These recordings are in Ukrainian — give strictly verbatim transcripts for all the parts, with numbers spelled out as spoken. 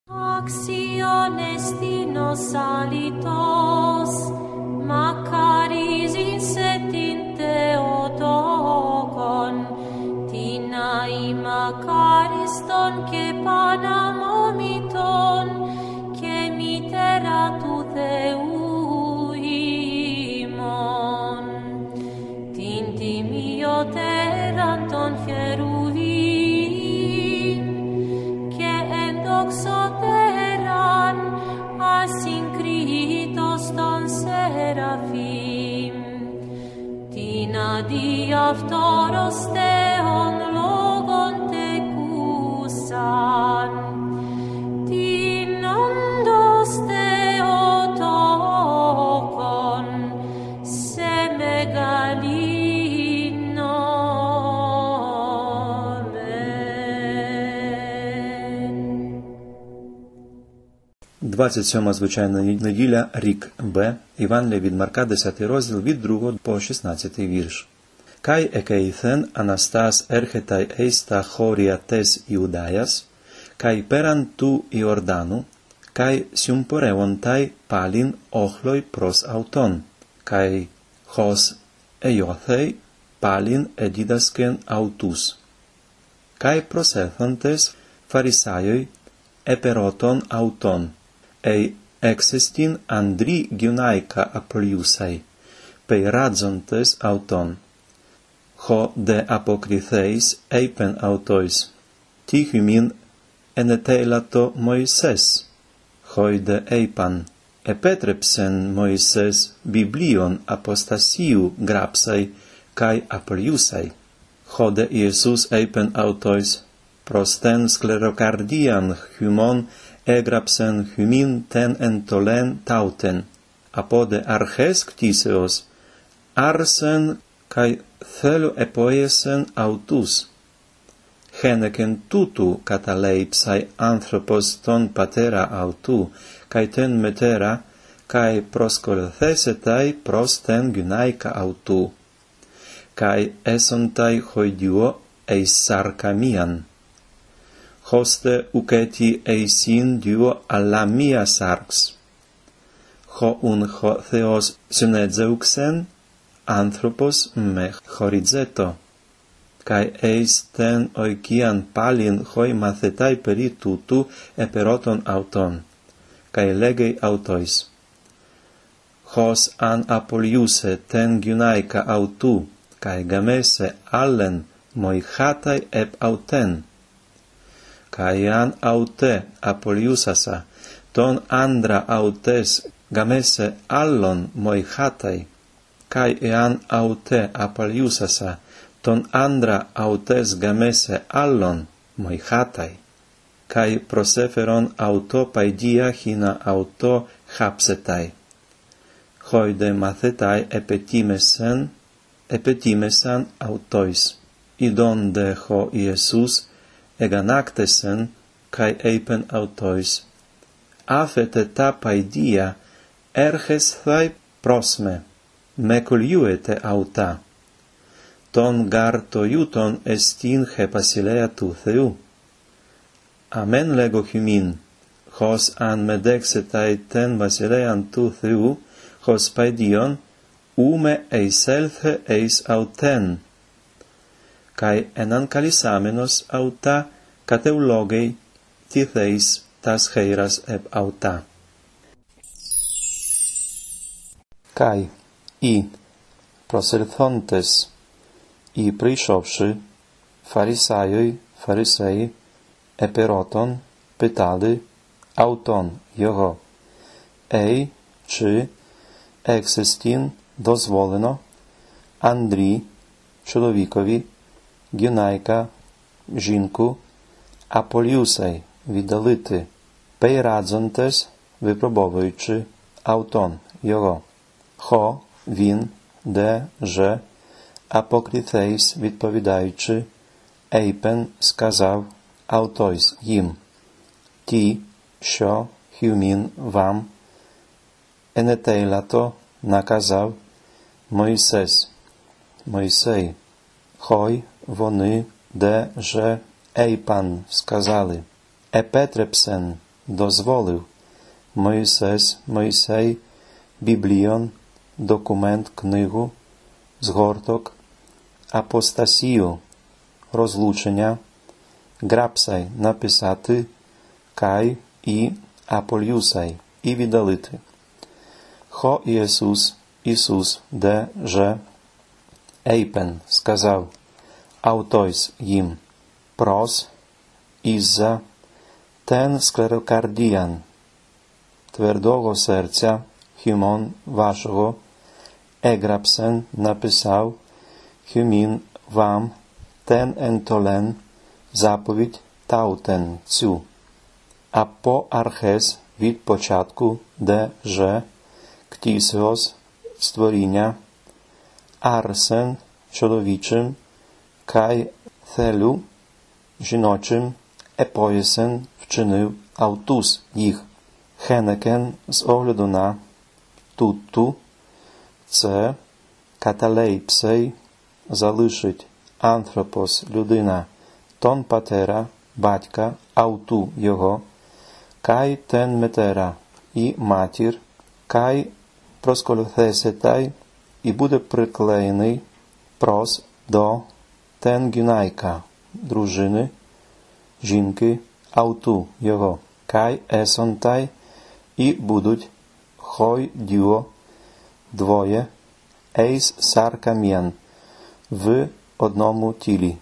Αξιώνες τίνος αλητός, μακάρις σε την Θεοτόκον, την αη μακάριστον και παναμόμητον, και μητέρα του Θεού ημών, την τιμιωτέραν των χερουβίμ, και ενδοξωτέραν ασυγκρίτως των σεραφείμ, την αδιαυτόρος Θεόν λόγον τεκούσαν, την όντως Θεοτόκον σε μεγαλύνομεν. двадцять сьома звичайна неділя, рік Б, Євангелія від Марка, десятий розділ, від другого по шістнадцятий вірш. Кай екеїθεν Αναστάς έρχεται εις τα χώρια τες Ιουδαίας, καί πέραν του Ιορδάνου, καί συμπορεύονται πάλιν όχλοι προς αυτόν, καί χως ειώθει πάλιν εδίδασκεν αυτούς. Καί προσέλθοντες Φαρισάιοι επερώτων αυτόν, ει εξεστιν ανδρή γυναίκα απολιούσαι, πειράζοντες αυτόν. Χω δε αποκριθέης είπεν αυτοίς, τι χυμήν ενετέλατο Μωυσές. Χοι δε είπαν, επέτρεψεν Μωυσές βιβλίον αποστασίου γράψαι, καί απολιούσαι. Χω δε Ιησούς είπεν αυτοίς, προς τεν σκληροκαρδίαν χυμών έγραψεν χυμήν τεν εντολέν ταύτεν, από δε αρχές κτίσεως, άρσεν καί θέλω επόιεσεν αυτούς. Χένεκεν τούτου καταλέιψαι άνθρωπος τον πατέρα αυτού, καί τεν μετέρα, καί προσκολθέσεται προς τεν γυναίκα αυτού, καί έσονται χωιδιό εις σαρκαμίαν. Χώστε ουκέτι εισιν διό αλλά μία σάρξ. Χω ουν χω Θεός συνέτζεουξεν, άνθρωπος με χωριτζέτο, καί εις τεν οικίαν πάλιν χοι μαθητάι περί τούτου επερώτων αυτόν, καί λέγει αυτοίς, χως αν απολιούσε τεν γυναίκα αυτού, καί γαμέσε άλλεν μοϊχάται επ αυτέν, καί αν αυτέ απολιούσασα τον άντρα αυτές γαμέσε άλλον μοϊχάται, καί εάν αυτέ απολιούσασα τον άντρα αυτές γαμέσε άλλον μοϊχάται, καί προσέφερον αυτό παϊδία χίνα αυτό χάψεται. Χοι δε μαθητάι επετίμεσαν, επετίμεσαν αυτοίς, ειδών δε χω Ιησούς εγανάκτεσεν, καί είπεν αυτοίς, άφετε τα παϊδία, έρχεσθαι προς με, με κολιούετε αυτά. Τον γαρ το ιούτον εστίν χε βασιλεία του Θεού. Αμέν λέγω χυμήν, χως αν με δέξετε τεν βασιλείαν του Θεού, χως παϊδίον, ου με εισέλθε εις αυτέν. Καί έναν καλυσάμενος αυτά, κατεουλόγει τι θέεις τας χαίρας επ αυτά. Καί οι προσελθόντες, οι πρισόψοι, Φαρισάιοι, Φαρισαίοι, επερώτων, πετάλοι, αυτόν, його, ей, чи, ексестін, дозволено, Андрій, чоловікові, гінайка, жінку, апольюсей, віддалити, пейрадзонтес, випробовуючи, автон, його, хо, він, де, же, апокріфейс, відповідаючи, ейпен, сказав, автойс, їм, ті, що, хюмін, вам, енетейлато, наказав, Мойсес, Мойсей, хой, вони, де, же, ейпан, сказали, епетрепсен, дозволив. Мойсес, Мойсей, Бібліон, документ, книгу, згорток, апостасію, розлучення, грапсай, написати, кай і аполюсай, і віддалити. Хо Ісус, Ісус, де же, ейпен, сказав, автойс їм, прос, ізза, тен склерокардіян, твердого серця, хюмон вашого, еграпсен написав, хюмін вам, тен ентолен, заповідь таутен цю. А по архес від початку, де же, ктісеос, створіння, арсен, чоловічим, кай θελю, жіночим, епоєсен, вчинив автус їх, хенекен, з огляду на, тутту, це, каталейпсей, залишить, антропос, людина, тон патера, батька, авту його, кай тен метера, і матір, кай просколюθесетай, і буде приклеєний, прос, до, тен гюнайка, дружини, жінки, авту його, кай есонтай, і будуть, хой дюо, двоє, ейс саркам'ян, в одному тілі.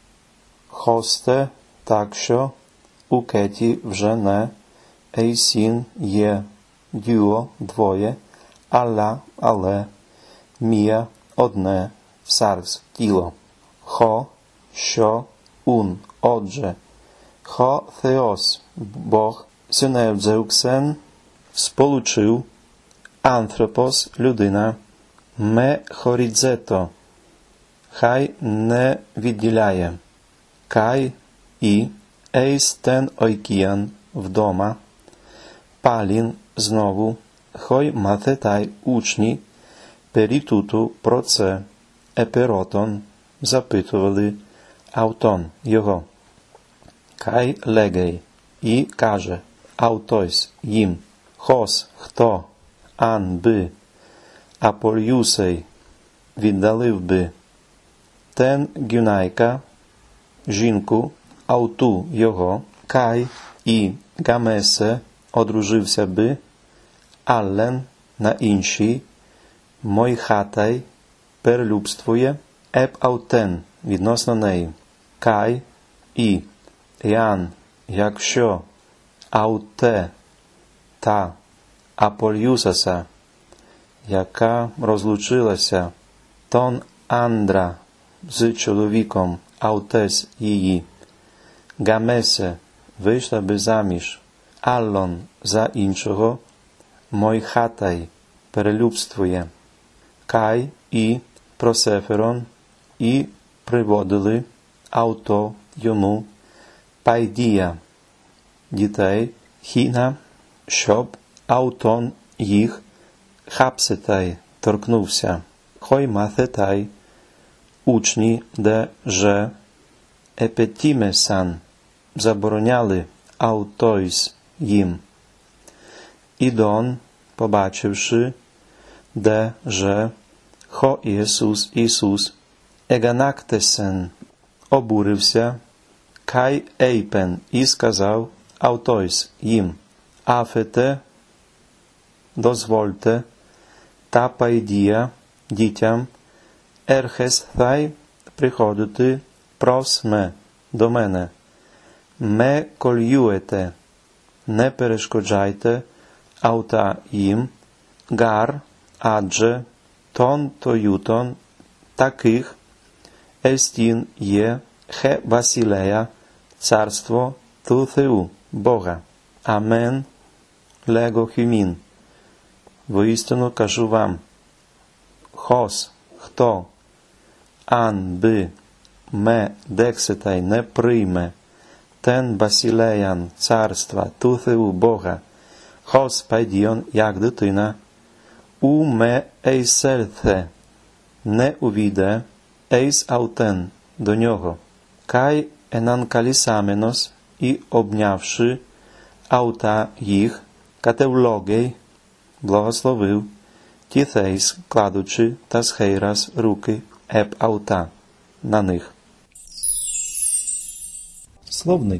Хосте, так що, у кеті вже не, ейсін є, дюо, двоє, алла, але, мія, одне, саркс, тіло. Хо, що, ун, отже, хо Θεός, Бог, синевдзеуксен, сполучив, антропос, людина, ме хорідзето, хай не відділяє, кай і, ейс тен ойкіян, вдома, палін, знову, хой матетай, учні, перітуту про це, еперотон, запитували, автон, його, кай легей, і каже, автойс, їм, хос, хто, ан би, аполюсей, віддалив би, тен гюнайка, жінку, авту його, кай і гамесе, одружився би, аллен, на іншій, мойхатай, перелюбствує, еп аутен, відносно неї, кай і, ян, якщо, ауте, та, аполюсаса, яка розлучилася, тон андра, з чоловіком, аутес її, гамесе, вийшла би заміж, аллон, за іншого, мойхатай, перелюбствує, кай і просеферон, і приводили авто йому, пайдія, дітей, хіна, щоб автон їх, хапсетай, торкнувся, хой мαθетай, учні, де же, епетімесан, забороняли автойс їм. Ідон, побачивши, де же, хо Ісус, Ісус, еганактесен, обурився, кай ейпен, і сказав автойс їм, афете, дозвольте, та пайдія, дітям, ерхестай, приходити, просме, до мене, ме кольюете, не перешкоджайте, аута їм, гар, адже, тон тоютон, таких, естін є, хе Василея, царство Ту-Θεού, Бога. Амен, лего хюмін. Воістину кажу вам, хос, хто, ан, би, ме, декситай, не прийме, тен Басілеян, царства, Ту-Θεού, Бога, хос пайдіон, як дитина, у ме ейсельθε, не увійде, ейс аутен, до нього, кай енанкалісаменос, і обнявши, аута їх, катевлогей, благословив, тіθеїс, кладучи та схейрас руки еб аута на них. Словник.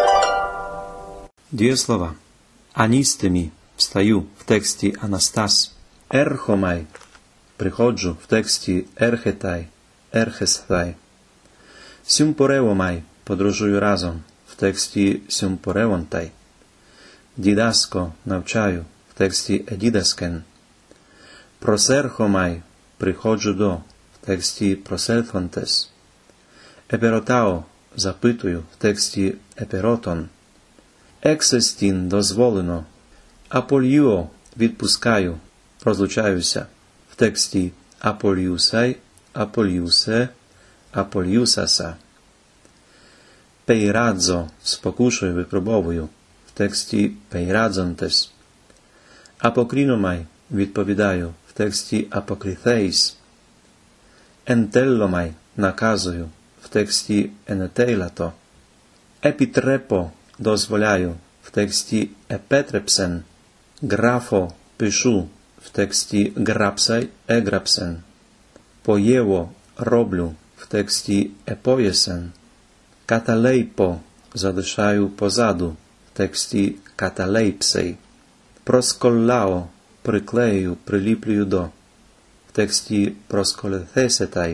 Дієслова. Аністемі, встаю в тексті Анастас. Ерхомай, приходжу в тексті Ерхетай, Ерхестай. Сюмпоревомай, подорожую разом в тексті Сюмпоревонтай. Дідаско, навчаю в тексті Едідаскен. Просерхомай, приходжу до в тексті Просерхонтес. Еперотао, запитую в тексті Еперотон. Ексестін, дозволено. Апольюо, відпускаю, розлучаюся в тексті Апольюсай, Апольюсе, Апольюсаса. Пейрадзо, спокушую, випробовую в тексті Пейрадзонтес. Апокріномай, відповідаю в тексті Апокріθеїс. Ентелломай, наказую в тексті Енетейлато. Епітрепо, дозволяю в тексті Епетрепсен. Графо, пишу в тексті Грапсай, Еграпсен. Поєво, роблю в тексті Епоєсен. Каталейпо, залишаю позаду в тексті Каталейпсей. Просколлао, приклею, приліплюю до в тексті Просколethesетай.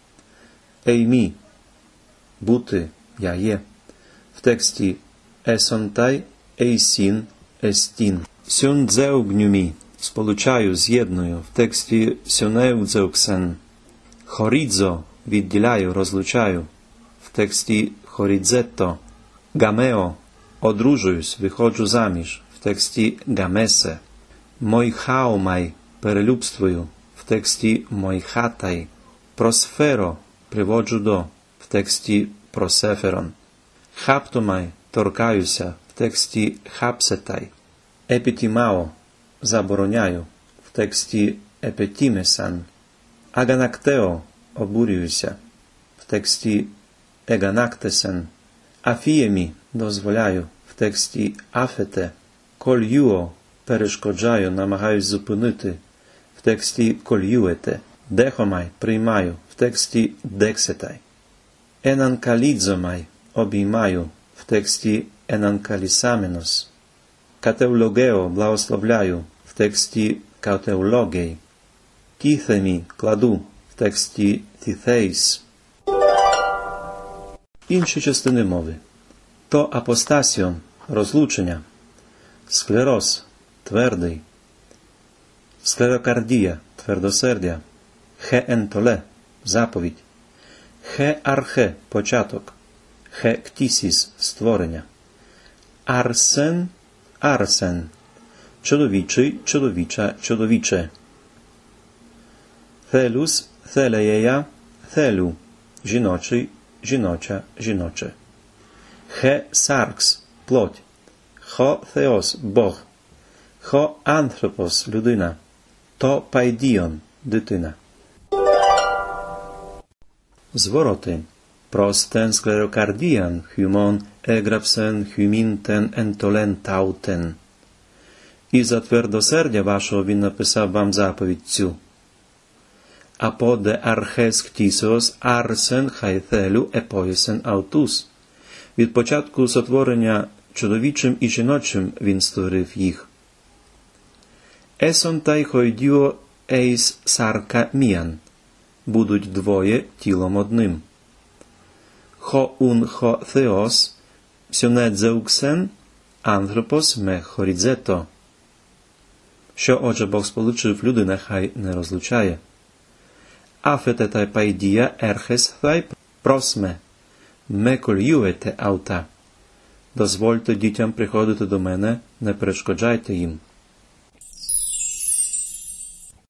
Еймі, бути, я є в тексті Есонтай, Ейсін, Естін. Сюндзеугнюмі, сполучаю, з'єдную в тексті Сюнеудзеуксен. Хорідзо, відділяю, розлучаю в тексті Хорідзетто. Гамео, одружуюсь, виходжу заміж в тексті Гамесе. Мойхаомай, перелюбствую в тексті Мойхатай. Просферо, приводжу до в тексті Просеферон. Хаптомай, торкаюся в тексті Хапсетай. Епітімао, забороняю в тексті Епетімесан. Аганактео, обурююся в тексті Еганактесен. Афіємі, дозволяю в тексті Афете. Кольюо, перешкоджаю, намагаюсь зупинити в тексті Кольюете. Дехомай, приймаю в тексті Дексетай. Енанкалідзомай, обіймаю в тексті Енанкалісаменос. Катеулогео, благословляю в тексті Катеулогей. Тіθемі, кладу в тексті Тіθеїс. Інші частини мови. То апостасіон, розлучення. Склероз, твердий. Склерокардія, твердосердя. Хе ентоле, заповідь. Хе архе, початок. Хе ктісіс, створення. Арсен, арсен, чоловічий, чоловіча, чоловіче. Θέλους, θέλεєя, θέλου, жіночий, жіноча, жіноче. Χε σάρξ, плоть. Χο Θεός, Бог. Χο άνθρωπος, людина. То пайдіон, дитина. Звороти. Простен склерокардіан, хюмон, еграпсен, хюмінтен, ентолен, таутен. І за твердосердя вашого він написав вам заповідь цю. Аподе архес ктісос арсен хайθέλου епоєсен аутус. Від початку сотворення чоловічим і жіночим він створив їх. Есон тай хойдіо ейс сарка міян. Будуть двоє тілом одним. Хо ун хо Θεός, сюнедзеуксен, анθρωπος ме хорідзето. Що, отже, Бог сполучив, людина хай не розлучає. Афете тай пайдія ерхес тай просме, ме кольюете аута. Дозвольте дітям приходити до мене, не перешкоджайте їм.